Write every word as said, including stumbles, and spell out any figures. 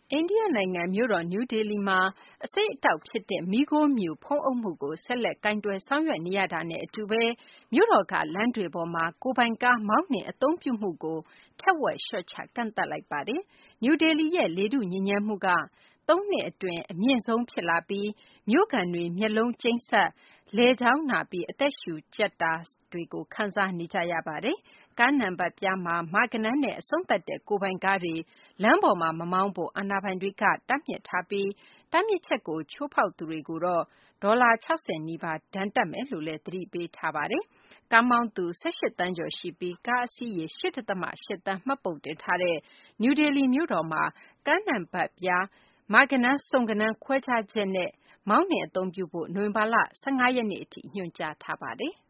အိန္ဒိယနိုင်ငံမြို့တော်နယူးဒေလီမှာအဆိပ်အတောက်ဖြစ်တဲ့မီးခိုးမြူဖုံးအုပ်မှုကိုဆက်လက်ကိုင်တွယ်ဆောင်ရွက်နေရတာနဲ့အတူပဲမြို့တော်ကလမ်းတွေပေါ်မှာကိုယ်ပိုင်ကားမောင်းနှင်အသုံးပြုမှုကိုထက်ဝက်လျှော့ချကန့်သတ်လိုက်ပါတယ်။နယူးဒေလီရဲ့လေထုညစ်ညမ်းမှုကသုံးနှစ်အတွင်းအမြင့်ဆုံးဖြစ်လာပြီးမြို့ခံတွေမျက်လုံးကျိန်းစပ်လည်ချောင်းနာပြီးအသက်ရှူကျပ်တာတွေကိုခံစားနေကြရပါတယ်။ကားနံပတ်ပြားမှာမဂဏန်းနဲ့အဆုံးသတ်တဲ့ကိုယ်ပိုင်ကားတွေလမ်းပေါ်မှာမမောင်းဖို့အာဏာပိုင်တွေကတားမြစ်ထားပြီးတားမြစ်ချက်ကိုချိုးဖောက်သူတွေကိုတော့ဒေါ်လာ၆၀နီးပါးဒဏ်တပ်မယ်လို့လည်းသတိပေးထားပါတယ်။ကားမောင်းသူ၁၈သန်းကျော်ရှိပြီးကားအစီးရေ၈.၈ သန်းမှတ်ပုံတင်ထားတဲ့နယူးဒေလီမြို့တော်မှာကားနံပတ်ပြားမဂဏန်းစုံကဏန်းခွဲခြားချက်နဲ့မောင်းနှင်အသုံးပြုဖို့နိုဝင်ဘာလ၁၅ရက်နေ့အထိညွှန်ကြားထားပါတယ်။